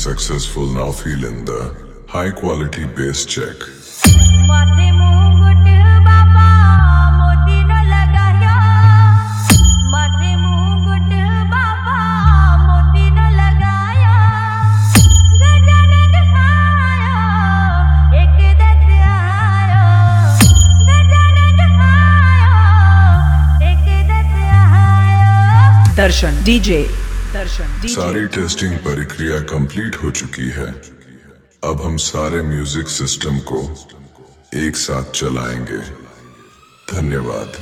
successful now feel in the high quality bass check. माथे मुकुट बाबा मोती न लगाया, माथे मुकुट बाबा मोती न लगाया, गजानन आया एक दस आया, गजानन आया एक दस आया। दर्शन डीजे सारी टेस्टिंग प्रक्रिया कंप्लीट हो चुकी है। अब हम सारे म्यूजिक सिस्टम को एक साथ चलाएंगे। धन्यवाद।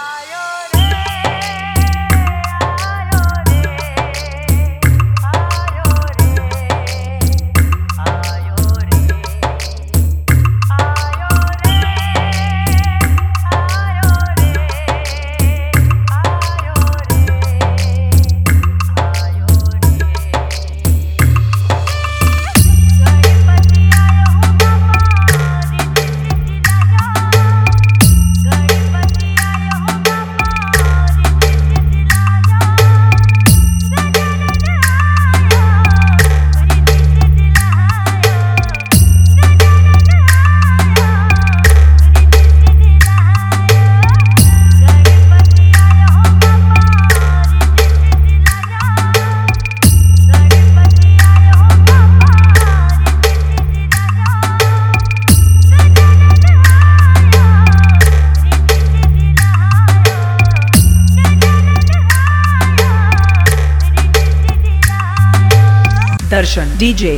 दर्शन डीजे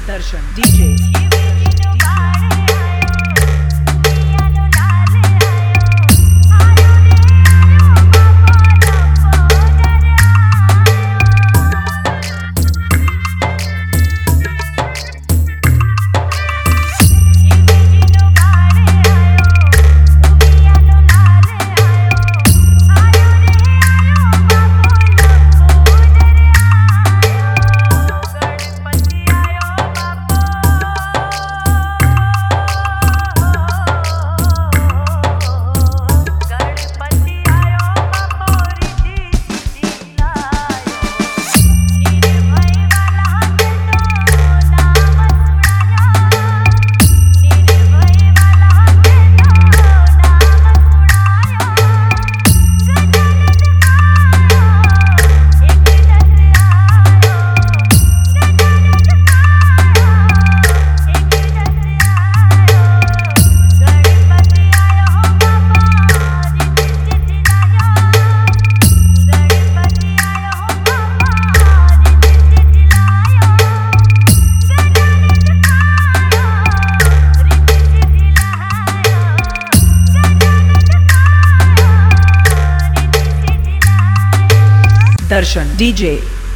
दर्शन डीजे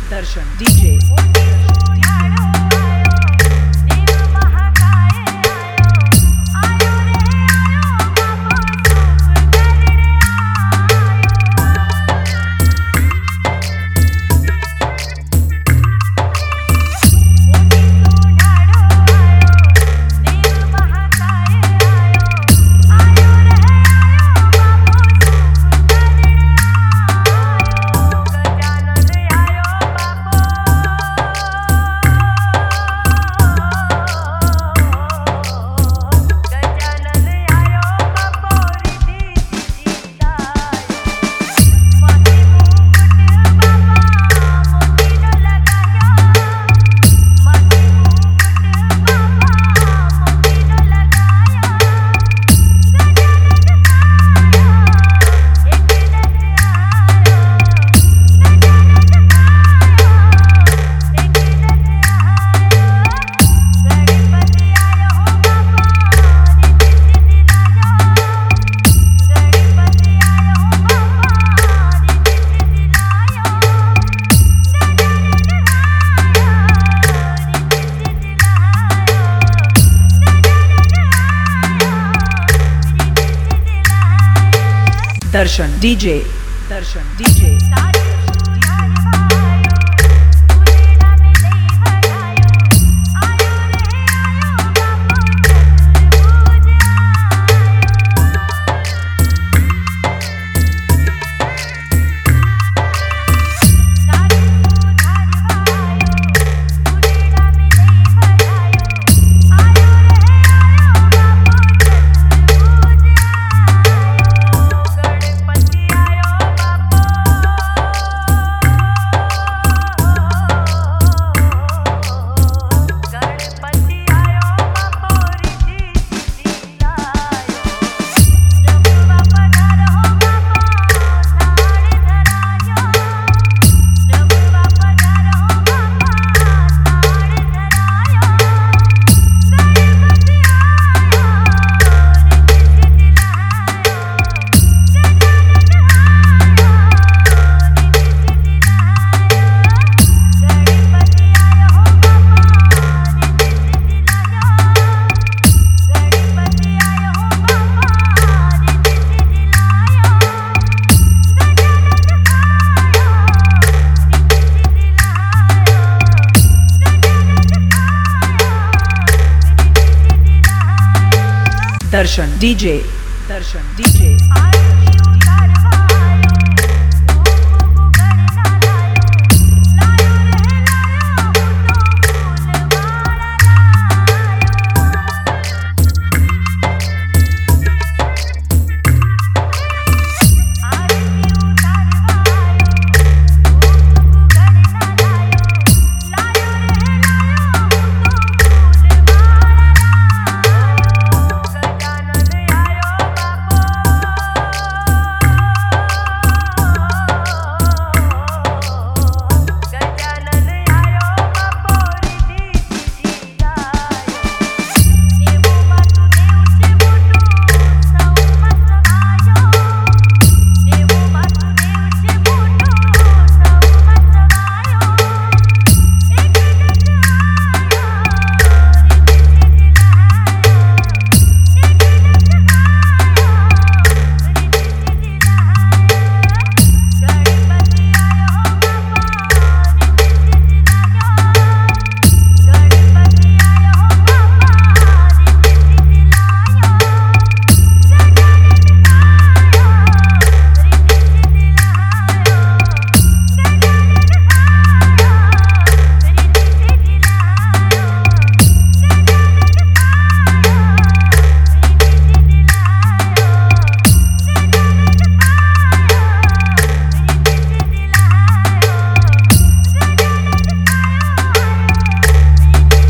दर्शन डीजे दर्शन डीजे दर्शन डीजे आरती उतारवायो भूख गणना लायो रे लायो तो आरती उतारवायो भूख गणना लायो रे गजानन आयो गजानन आयो बापो रिधी सिद्धी आयो देवो वासुदेव छे मोटो सौमत आयो देवो वासुदेव छे मोटो सौमत आयो एक गज आयो रिधी सिद्धी लायो एक गज आयो रिधी सिद्धी लायो गणपति आयो बापा रिधी सिद्धी लायो गणपति आयो बापा रिधी सिद्धी लायो गजानन आयो रिधी सिद्धी लायो गजानन आयो रिधी सिद्धी लायो गजानन आयो रिधी सिद्धी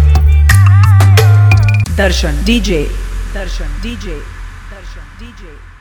दर्शन डीजे दर्शन डीजे दर्शन डीजे